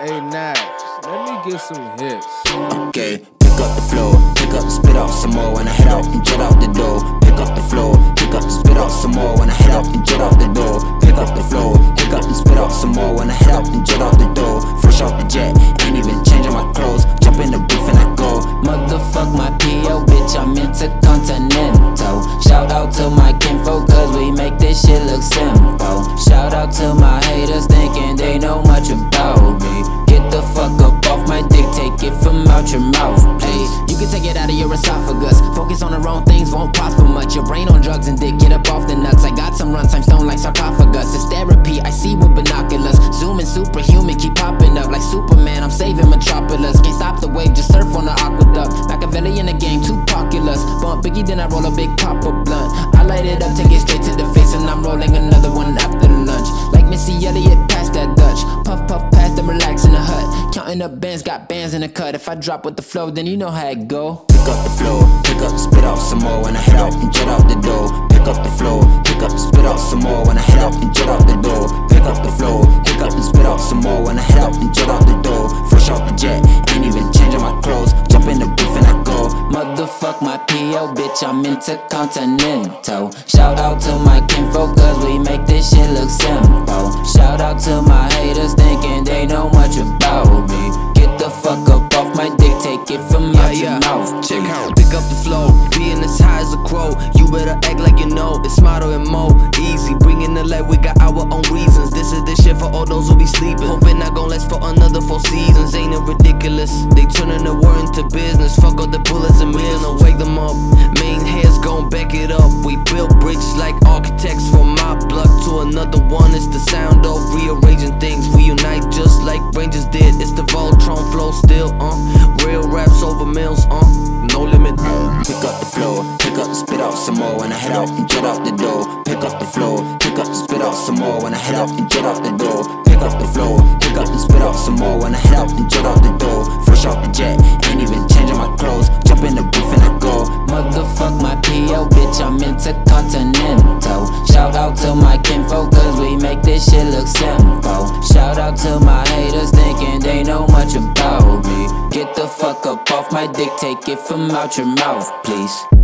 Hey Nash, let me get some hits. Okay, pick up the flow, pick up, spit out some more when I head out and jet out the door. Pick up the flow, pick up, spit out some more when I head out and jet out the door. Pick up the flow, pick up and spit out some more when I head out and jet out the door. Fresh out the jet, ain't even changing my clothes. Jump in the booth and I go. Motherfuck my PO, bitch, I'm intercontinental. Shout out to my kinfolk, cause we make this shit look simple. Shout out to my haters thinking they know much about me. Get the fuck up off my dick, take it from out your mouth, please. You can take it out of your esophagus. Focus on the wrong things, won't prosper much. Your brain on drugs and dick, get up off the nuts. I got some runtime stone like sarcophagus. It's therapy, I see with binoculars. Zooming superhuman, keep popping up like Superman. I'm saving Metropolis. Can't stop the wave, just surf on the aqueduct. Machiavelli in the game, too populous. Bump Biggie, then I roll a big pop-up blunt. I light it up, take it straight to the face, and I'm rolling another one after lunch. Like Missy Elliott, past that Dutch. Puff, puff, past them, relax in the hut. Counting up bands, got bands in the cut. If I drop with the flow, then you know how it go. Pick up the flow, pick up, spit out some more when I head out and jet out the door. Pick up the flow, pick up, spit out some more when I head out and jet out the door. Pick up the flow, pick up and spit out some more when I head out and jet out the door. Fresh out the jet, ain't even changing my clothes. Jump in the booth and I go. Motherfuck my PO, bitch, I'm intercontinental. Shout out to my kinfolk, cause we make this shit look simple. Shout out to my haters thinking they know much about me. Get the fuck up off my dick, take it from out your mouth. Check out, pick up the flow, being as high as a crow. You better act like you know, it's Motto and Mo. Easy, bringing the light, we got our own reasons. This is the shit for all those who be sleeping. Hoping not gon' last for another 4 seasons. Ain't it ridiculous? They turning the war into business. Fuck all the bullets and millions, I'll wake them up. Main heads gon' back it up. We built bridges like architects from my block to another one. It's the sound of rearranging things. We unite just like Rangers did. It's the Voltron flow still, real raps over mills, no limit. Pick up the flow, pick up, spit out some more when I head out and jet out the door. Pick up the flow, pick up, spit out some more when I head out and jet out the door. Pick up the flow, pick up and spit out some more when I head out and jet out the door. Fresh out the jet, ain't even changing my clothes. Jump in the booth and I go. Motherfuck my PO, bitch, I'm intercontinental. Shout out to my kinfolk, cause we make this shit look simple. Shout out to my haters thinking they know much about me. Get the fuck up off my dick, take it from out your mouth, please.